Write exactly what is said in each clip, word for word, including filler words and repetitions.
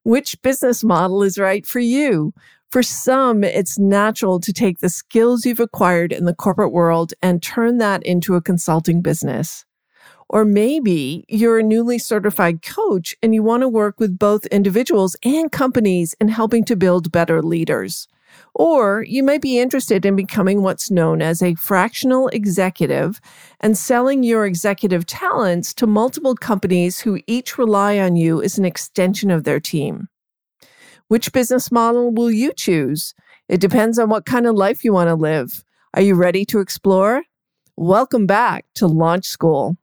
Which business model is right for you? For some, it's natural to take the skills you've acquired in the corporate world and turn that into a consulting business. Or maybe you're a newly certified coach and you want to work with both individuals and companies in helping to build better leaders. Or you might be interested in becoming what's known as a fractional executive and selling your executive talents to multiple companies who each rely on you as an extension of their team. Which business model will you choose? It depends on what kind of life you want to live. Are you ready to explore? Welcome back to Launch School.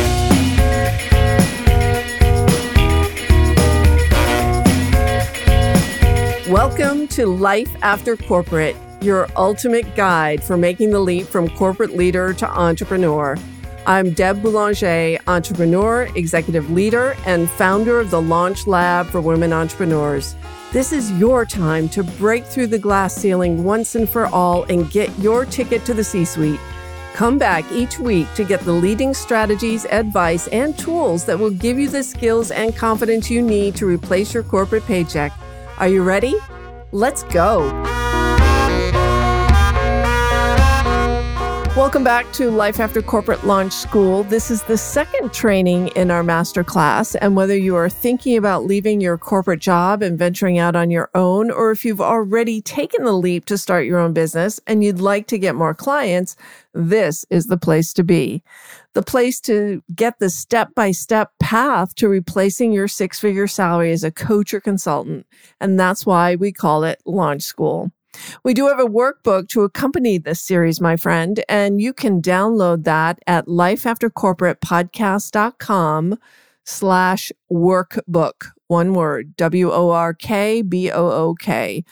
Welcome to Life After Corporate, your ultimate guide for making the leap from corporate leader to entrepreneur. I'm Deb Boulanger, entrepreneur, executive leader, and founder of the Launch Lab for Women Entrepreneurs. This is your time to break through the glass ceiling once and for all and get your ticket to the C-suite. Come back each week to get the leading strategies, advice, and tools that will give you the skills and confidence you need to replace your corporate paycheck. Are you ready? Let's go. Welcome back to Life After Corporate Launch School. This is the second training in our masterclass, and whether you are thinking about leaving your corporate job and venturing out on your own, or if you've already taken the leap to start your own business and you'd like to get more clients, this is the place to be. The place to get the step-by-step path to replacing your six-figure salary as a coach or consultant. And that's why we call it Launch School. We do have a workbook to accompany this series, my friend, and you can download that at lifeaftercorporatepodcast.com slash workbook. One word, W O R K B O O K.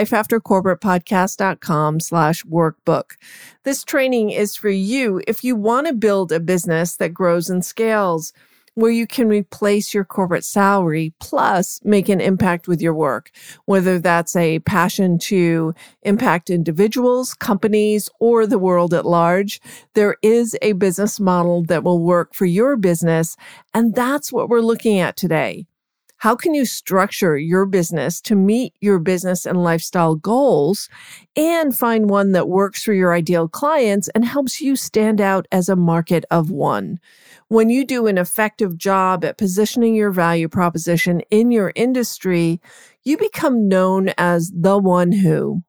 lifeaftercorporatepodcast.com slash workbook. This training is for you if you want to build a business that grows and scales, where you can replace your corporate salary plus make an impact with your work, whether that's a passion to impact individuals, companies, or the world at large. There is a business model that will work for your business, and that's what we're looking at today. How can you structure your business to meet your business and lifestyle goals and find one that works for your ideal clients and helps you stand out as a market of one? When you do an effective job at positioning your value proposition in your industry, you become known as the one who.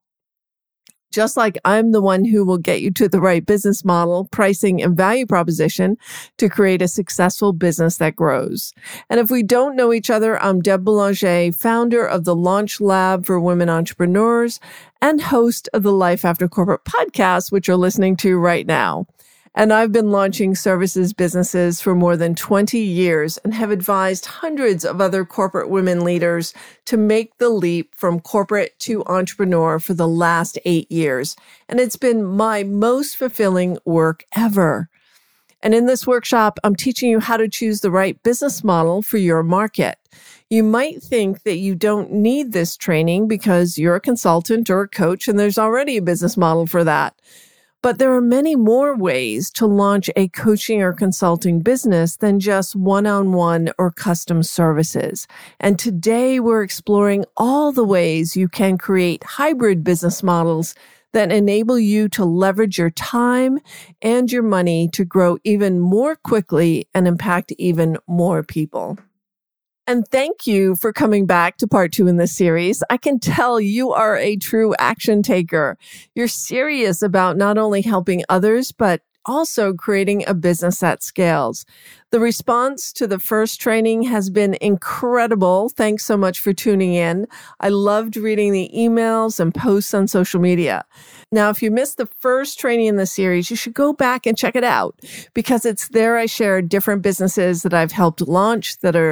Just like I'm the one who will get you to the right business model, pricing, and value proposition to create a successful business that grows. And if we don't know each other, I'm Deb Boulanger, founder of the Launch Lab for Women Entrepreneurs and host of the Life After Corporate podcast, which you're listening to right now. And I've been launching services businesses for more than twenty years and have advised hundreds of other corporate women leaders to make the leap from corporate to entrepreneur for the last eight years. And it's been my most fulfilling work ever. And in this workshop, I'm teaching you how to choose the right business model for your market. You might think that you don't need this training because you're a consultant or a coach and there's already a business model for that. But there are many more ways to launch a coaching or consulting business than just one-on-one or custom services. And today we're exploring all the ways you can create hybrid business models that enable you to leverage your time and your money to grow even more quickly and impact even more people. And thank you for coming back to part two in this series. I can tell you are a true action taker. You're serious about not only helping others, but also creating a business that scales. The response to the first training has been incredible. Thanks so much for tuning in. I loved reading the emails and posts on social media. Now, if you missed the first training in the series, you should go back and check it out because it's there I share different businesses that I've helped launch that are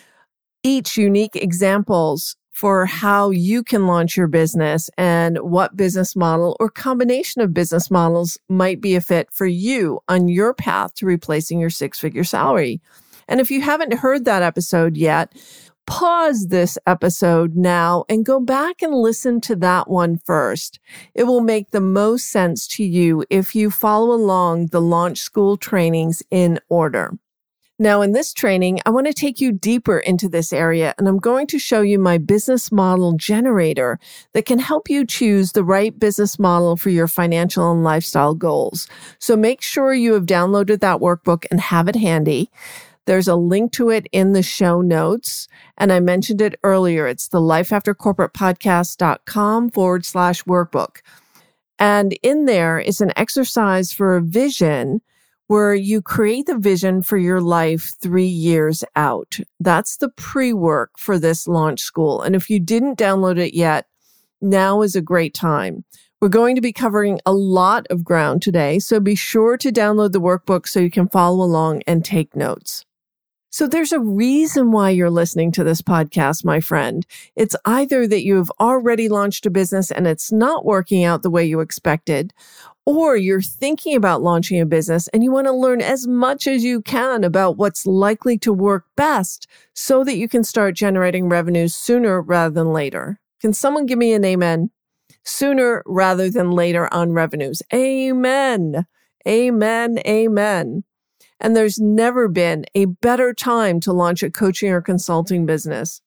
each unique examples for how you can launch your business and what business model or combination of business models might be a fit for you on your path to replacing your six-figure salary. And if you haven't heard that episode yet, pause this episode now and go back and listen to that one first. It will make the most sense to you if you follow along the Launch School trainings in order. Now, in this training, I want to take you deeper into this area, and I'm going to show you my business model generator that can help you choose the right business model for your financial and lifestyle goals. So make sure you have downloaded that workbook and have it handy. There's a link to it in the show notes, and I mentioned it earlier. It's the lifeaftercorporatepodcast.com forward slash workbook. And in there is an exercise for a vision where you create the vision for your life three years out. That's the pre-work for this launch school. And if you didn't download it yet, now is a great time. We're going to be covering a lot of ground today, so be sure to download the workbook so you can follow along and take notes. So there's a reason why you're listening to this podcast, my friend. It's either that you have already launched a business and it's not working out the way you expected, or you're thinking about launching a business and you want to learn as much as you can about what's likely to work best so that you can start generating revenues sooner rather than later. Can someone give me an amen? Sooner rather than later on revenues. Amen. Amen. Amen. And there's never been a better time to launch a coaching or consulting business.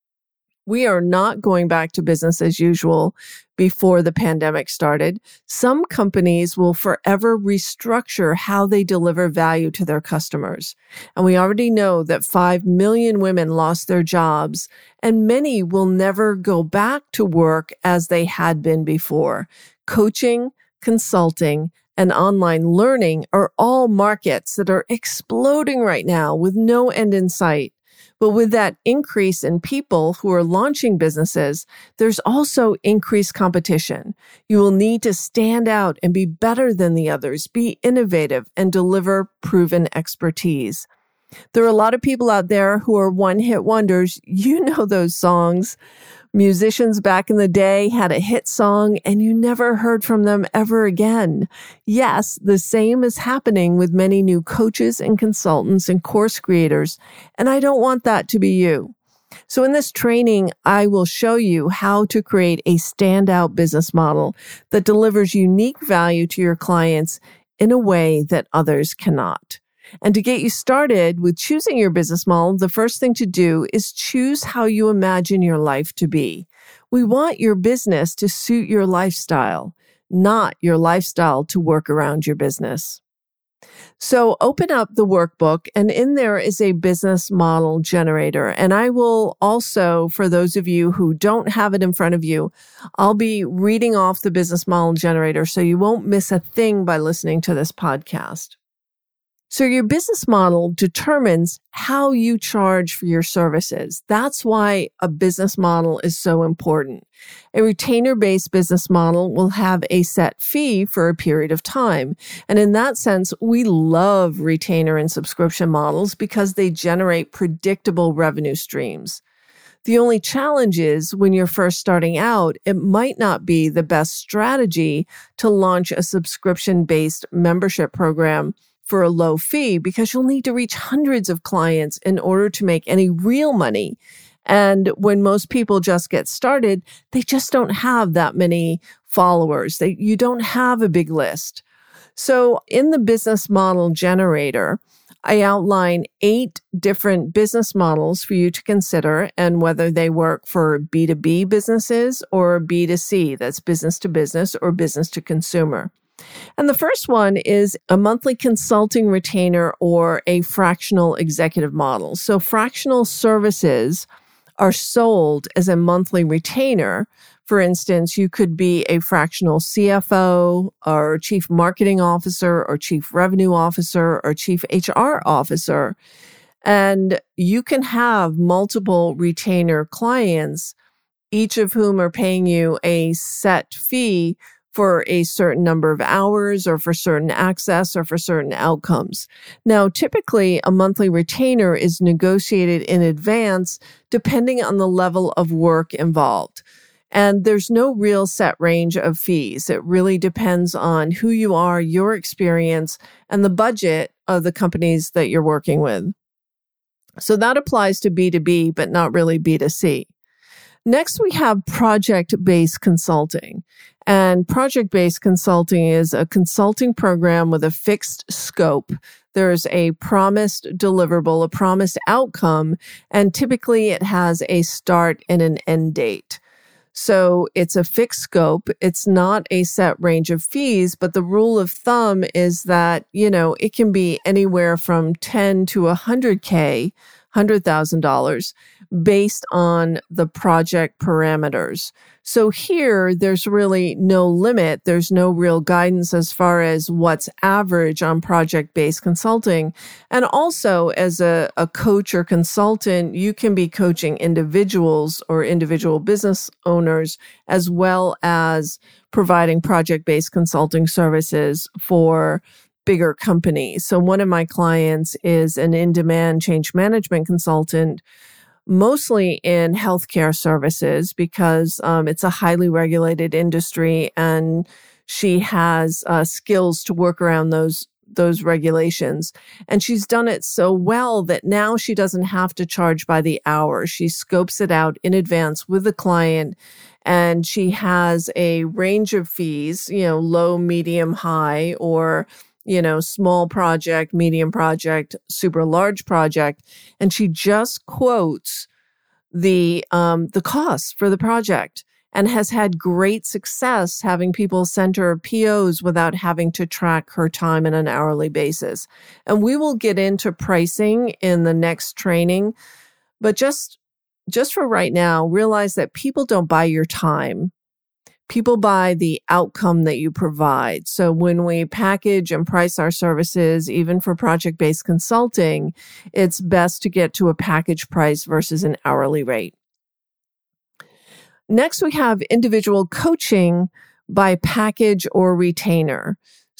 We are not going back to business as usual before the pandemic started. Some companies will forever restructure how they deliver value to their customers. And we already know that five million women lost their jobs, and many will never go back to work as they had been before. Coaching, consulting, and online learning are all markets that are exploding right now with no end in sight. But with that increase in people who are launching businesses, there's also increased competition. You will need to stand out and be better than the others, be innovative, and deliver proven expertise. There are a lot of people out there who are one-hit wonders. You know those songs. Musicians back in the day had a hit song and you never heard from them ever again. Yes, the same is happening with many new coaches and consultants and course creators, and I don't want that to be you. So in this training, I will show you how to create a standout business model that delivers unique value to your clients in a way that others cannot. And to get you started with choosing your business model, the first thing to do is choose how you imagine your life to be. We want your business to suit your lifestyle, not your lifestyle to work around your business. So open up the workbook, and in there is a business model generator. And I will also, for those of you who don't have it in front of you, I'll be reading off the business model generator so you won't miss a thing by listening to this podcast. So your business model determines how you charge for your services. That's why a business model is so important. A retainer-based business model will have a set fee for a period of time. And in that sense, we love retainer and subscription models because they generate predictable revenue streams. The only challenge is when you're first starting out, it might not be the best strategy to launch a subscription-based membership program for a low fee because you'll need to reach hundreds of clients in order to make any real money. And when most people just get started, they just don't have that many followers. They, you don't have a big list. So in the business model generator, I outline eight different business models for you to consider and whether they work for B two B businesses or B two C, that's business to business or business to consumer. And the first one is a monthly consulting retainer or a fractional executive model. So fractional services are sold as a monthly retainer. For instance, you could be a fractional C F O or chief marketing officer or chief revenue officer or chief H R officer. And you can have multiple retainer clients, each of whom are paying you a set fee for a certain number of hours or for certain access or for certain outcomes. Now, typically, a monthly retainer is negotiated in advance depending on the level of work involved. And there's no real set range of fees. It really depends on who you are, your experience, and the budget of the companies that you're working with. So that applies to B two B, but not really B two C. Next, we have project-based consulting. And project-based consulting is a consulting program with a fixed scope There's a promised deliverable, a promised outcome, and typically it has a start and an end date. So it's a fixed scope. It's not a set range of fees, but the rule of thumb is that, you know, it can be anywhere from ten to one hundred K, one hundred thousand dollars based on the project parameters. So here, there's really no limit. There's no real guidance as far as what's average on project-based consulting. And also, as a, a coach or consultant, you can be coaching individuals or individual business owners, as well as providing project-based consulting services for bigger companies. So one of my clients is an in-demand change management consultant, mostly in healthcare services, because um, it's a highly regulated industry, and she has uh, skills to work around those those regulations. And she's done it so well that now she doesn't have to charge by the hour. She scopes it out in advance with the client, and she has a range of fees, you know, low, medium, high, or you know, small project, medium project, super large project. And she just quotes the, um, the costs for the project and has had great success having people send her P Os without having to track her time on an hourly basis. And we will get into pricing in the next training, but just, just for right now, realize that people don't buy your time. People buy the outcome that you provide. So when we package and price our services, even for project-based consulting, it's best to get to a package price versus an hourly rate. Next, we have individual coaching by package or retainer.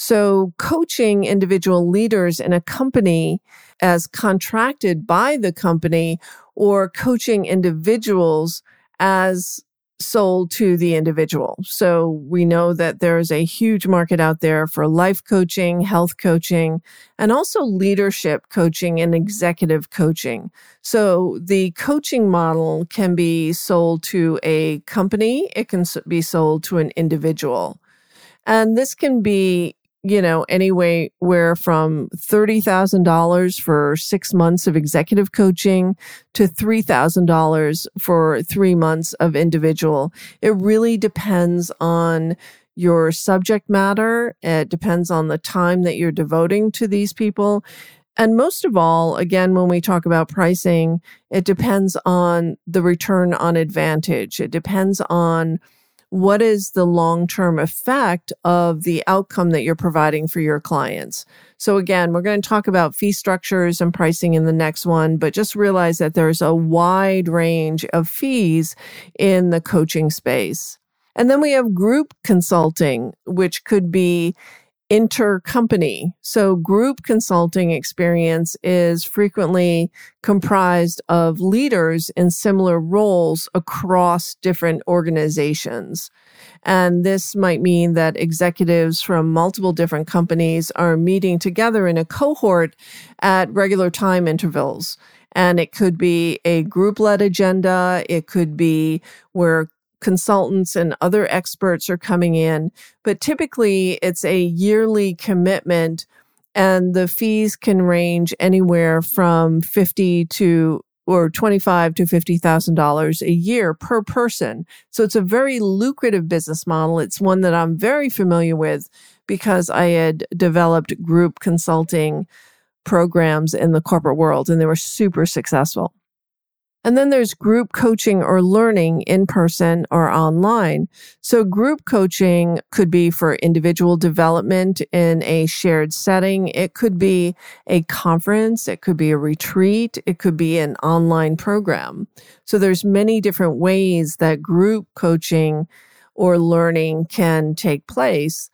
So coaching individual leaders in a company as contracted by the company, or coaching individuals as sold to the individual. So we know that there's a huge market out there for life coaching, health coaching, and also leadership coaching and executive coaching. So the coaching model can be sold to a company. It can be sold to an individual. And this can be, you know, anywhere from thirty thousand dollars for six months of executive coaching to three thousand dollars for three months of individual. It really depends on your subject matter. It depends on the time that you're devoting to these people. And most of all, again, when we talk about pricing, it depends on the return on advantage. It depends on what is the long-term effect of the outcome that you're providing for your clients. So again, we're going to talk about fee structures and pricing in the next one, but just realize that there's a wide range of fees in the coaching space. And then we have group consulting, which could be intercompany. So group consulting experience is frequently comprised of leaders in similar roles across different organizations. And this might mean that executives from multiple different companies are meeting together in a cohort at regular time intervals. And it could be a group-led agenda. It could be where consultants and other experts are coming in, but typically it's a yearly commitment, and the fees can range anywhere from fifty to or twenty-five to fifty thousand dollars a year per person. So it's a very lucrative business model. It's one that I'm very familiar with because I had developed group consulting programs in the corporate world, and they were super successful. And then there's group coaching or learning in person or online. So group coaching could be for individual development in a shared setting. It could be a conference. It could be a retreat. It could be an online program. So there's many different ways that group coaching or learning can take place.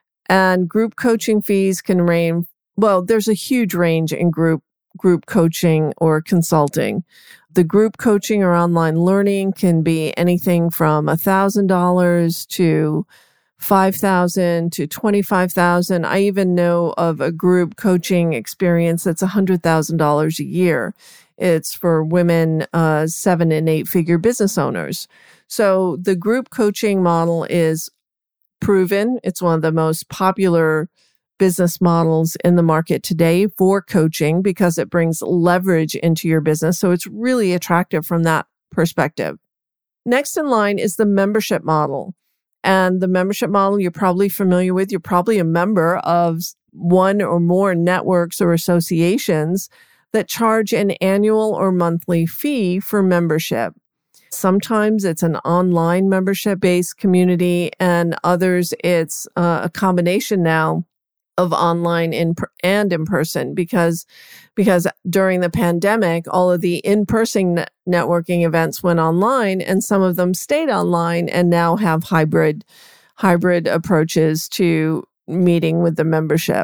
And group coaching fees can range, well, there's a huge range in group group coaching or consulting. The group coaching or online learning can be anything from one thousand dollars to five thousand dollars to twenty-five thousand dollars. I even know of a group coaching experience that's one hundred thousand dollars a year. It's for women, uh, seven and eight figure business owners. So the group coaching model is proven. It's one of the most popular business models in the market today for coaching because it brings leverage into your business. So it's really attractive from that perspective. Next in line is the membership model. And the membership model you're probably familiar with. You're probably a member of one or more networks or associations that charge an annual or monthly fee for membership. Sometimes it's an online membership-based community, and others it's uh, a combination now of online in per- and in person because because during the pandemic, all of the in-person net- networking events went online, and some of them stayed online and now have hybrid hybrid approaches to meeting with the membership.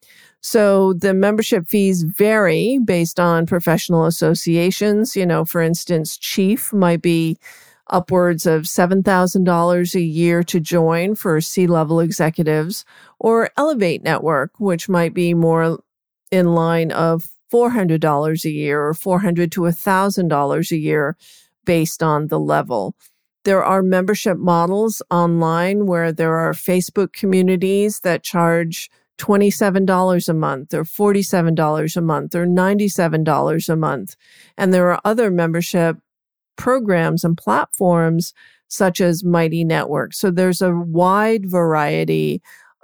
So the membership fees vary based on professional associations. You know, for instance, Chief might be upwards of seven thousand dollars a year to join for C-level executives, or Elevate Network, which might be more in line of four hundred dollars a year or four hundred dollars to one thousand dollars a year based on the level. There are membership models online where there are Facebook communities that charge twenty-seven dollars a month or forty-seven dollars a month or ninety-seven dollars a month. And there are other membership programs and platforms such as Mighty Network. So there's a wide variety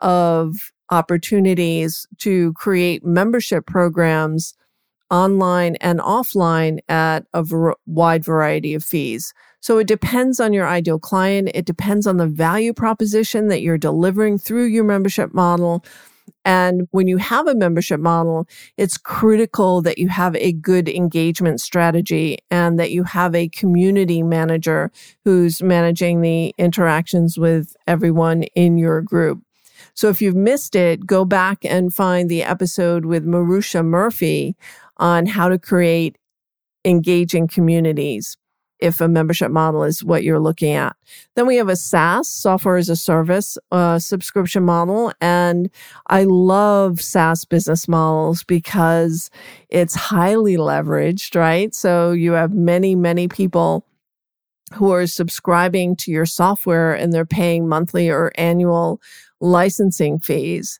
of opportunities to create membership programs online and offline at a ver- wide variety of fees. So it depends on your ideal client. It depends on the value proposition that you're delivering through your membership model. And when you have a membership model, it's critical that you have a good engagement strategy and that you have a community manager who's managing the interactions with everyone in your group. So if you've missed it, go back and find the episode with Marusha Murphy on how to create engaging communities if a membership model is what you're looking at. Then we have a SaaS, software as a service, uh, subscription model. And I love SaaS business models because it's highly leveraged, right? So you have many, many people who are subscribing to your software and they're paying monthly or annual licensing fees.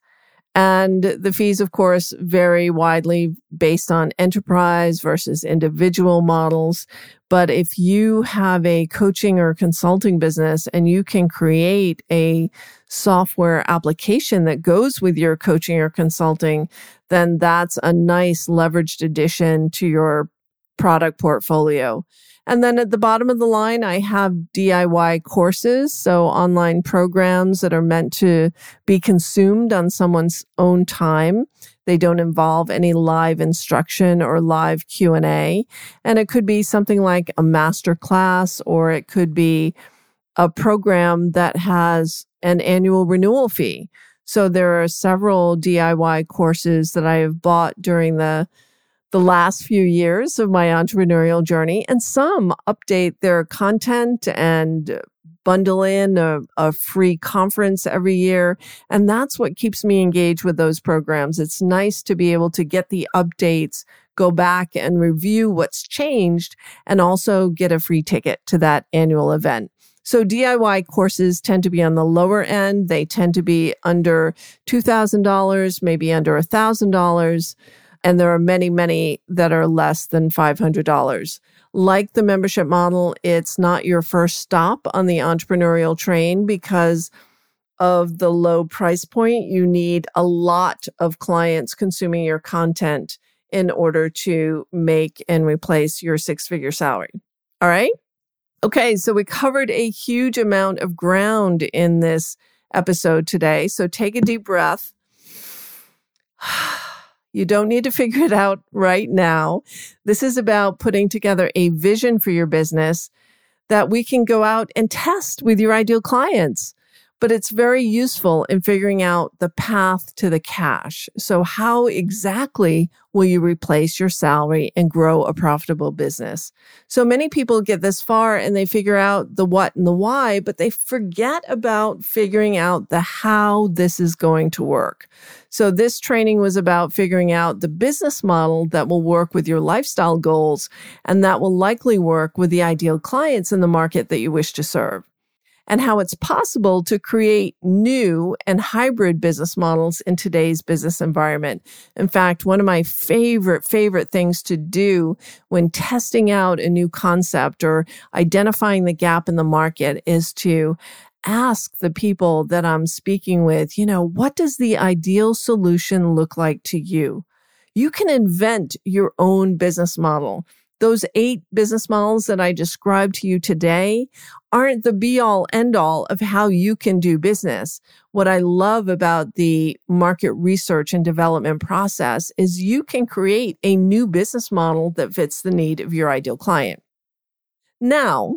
And the fees, of course, vary widely based on enterprise versus individual models. But if you have a coaching or consulting business and you can create a software application that goes with your coaching or consulting, then that's a nice leveraged addition to your product portfolio. And then at the bottom of the line, I have D I Y courses, so online programs that are meant to be consumed on someone's own time. They don't involve any live instruction or live Q and A. And it could be something like a master class, or it could be a program that has an annual renewal fee. So there are several D I Y courses that I have bought during the the last few years of my entrepreneurial journey, and some update their content and bundle in a, a free conference every year. And that's what keeps me engaged with those programs. It's nice to be able to get the updates, go back and review what's changed, and also get a free ticket to that annual event. So D I Y courses tend to be on the lower end. They tend to be under two thousand dollars, maybe under one thousand dollars. And there are many, many that are less than five hundred dollars. Like the membership model, it's not your first stop on the entrepreneurial train because of the low price point. You need a lot of clients consuming your content in order to make and replace your six-figure salary. All right? Okay, so we covered a huge amount of ground in this episode today. So take a deep breath. You don't need to figure it out right now. This is about putting together a vision for your business that we can go out and test with your ideal clients. But it's very useful in figuring out the path to the cash. So how exactly will you replace your salary and grow a profitable business? So many people get this far and they figure out the what and the why, but they forget about figuring out the how this is going to work. So this training was about figuring out the business model that will work with your lifestyle goals and that will likely work with the ideal clients in the market that you wish to serve. and how it's possible to create new and hybrid business models in today's business environment. In fact, one of my favorite, favorite things to do when testing out a new concept or identifying the gap in the market is to ask the people that I'm speaking with, you know, what does the ideal solution look like to you? You can invent your own business model. Those eight business models that I described to you today aren't the be-all, end-all of how you can do business. What I love about the market research and development process is you can create a new business model that fits the need of your ideal client. Now,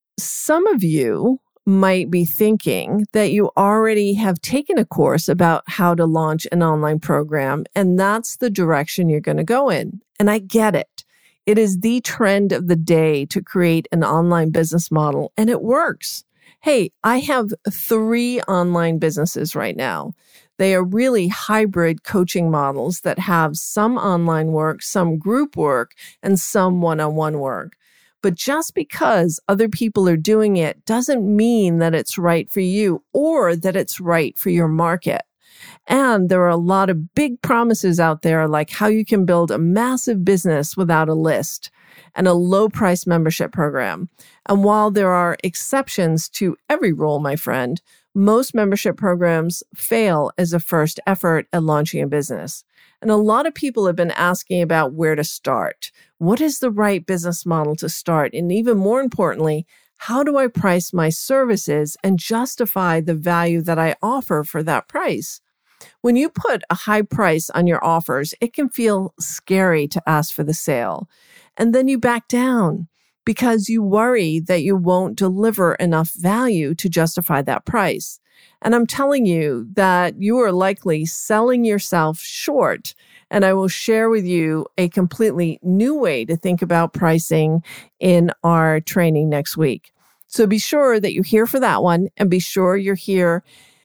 some of you might be thinking that you already have taken a course about how to launch an online program, and that's the direction you're going to go in. And I get it. It is the trend of the day to create an online business model, and it works. Hey, I have three online businesses right now. They are really hybrid coaching models that have some online work, some group work, and some one-on-one work. But just because other people are doing it doesn't mean that it's right for you or that it's right for your market. And there are a lot of big promises out there, like how you can build a massive business without a list and a low price membership program. And while there are exceptions to every rule, my friend, most membership programs fail as a first effort at launching a business. And a lot of people have been asking about where to start. What is the right business model to start? And even more importantly, how do I price my services and justify the value that I offer for that price? When you put a high price on your offers, it can feel scary to ask for the sale. And then you back down because you worry that you won't deliver enough value to justify that price. And I'm telling you that you are likely selling yourself short. And I will share with you a completely new way to think about pricing in our training next week. So be sure that you're here for that one, and be sure you're here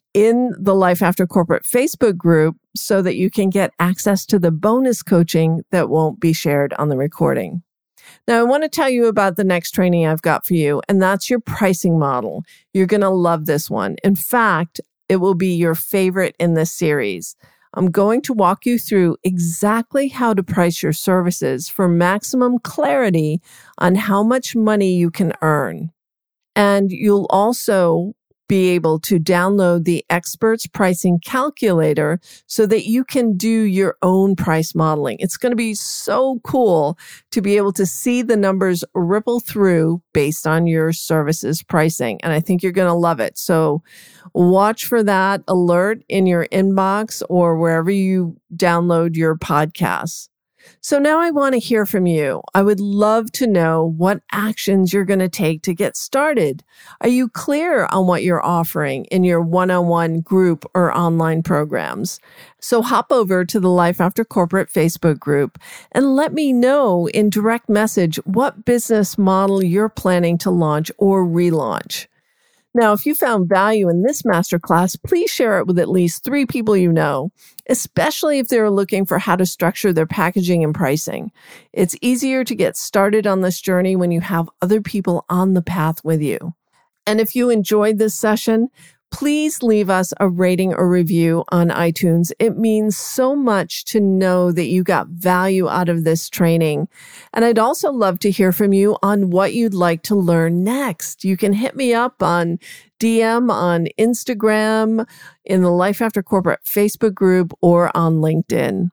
in the Life After Corporate Facebook group so that you can get access to the bonus coaching that won't be shared on the recording. Now, I want to tell you about the next training I've got for you, and that's your pricing model. You're going to love this one. In fact, it will be your favorite in this series. I'm going to walk you through exactly how to price your services for maximum clarity on how much money you can earn. And you'll also be able to download the Experts Pricing Calculator so that you can do your own price modeling. It's going to be so cool to be able to see the numbers ripple through based on your services pricing. And I think you're going to love it. So watch for that alert in your inbox or wherever you download your podcasts. So now I want to hear from you. I would love to know what actions you're going to take to get started. Are you clear on what you're offering in your one-on-one group or online programs? So hop over to the Life After Corporate Facebook group and let me know in direct message what business model you're planning to launch or relaunch. Now, if you found value in this masterclass, please share it with at least three people you know, especially if they're looking for how to structure their packaging and pricing. It's easier to get started on this journey when you have other people on the path with you. And if you enjoyed this session, please leave us a rating or review on iTunes. It means so much to know that you got value out of this training. And I'd also love to hear from you on what you'd like to learn next. You can hit me up on D M on Instagram, in the Life After Corporate Facebook group, or on LinkedIn.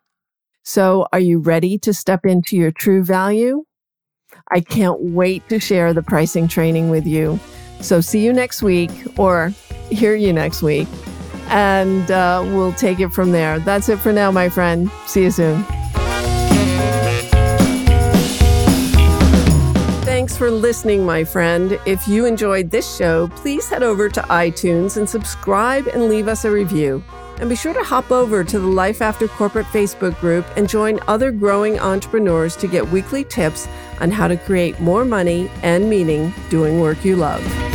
So are you ready to step into your true value? I can't wait to share the pricing training with you. So see you next week, or hear you next week, and uh, we'll take it from there. That's it for now, my friend. See you soon. Thanks for listening, my friend. If you enjoyed this show, please head over to iTunes and subscribe and leave us a review. And be sure to hop over to the Life After Corporate Facebook group and join other growing entrepreneurs to get weekly tips on how to create more money and meaning doing work you love.